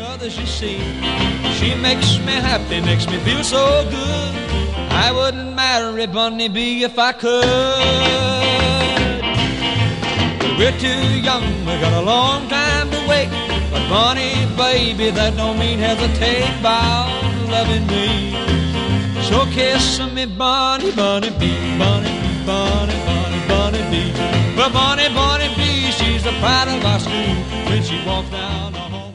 others, you see. She makes me happy, makes me feel so good. I wouldn't marry Bunny B if I could. But we're too young, we got a long time to wait. But Bunny, baby, that don't mean hesitate about loving me. So kiss me, Bunny, Bunny B, Bunny B, Bunny, Bunny, Bunny B. Well, Bunny, Bunny B, she's the pride of our school when she walks down the hall.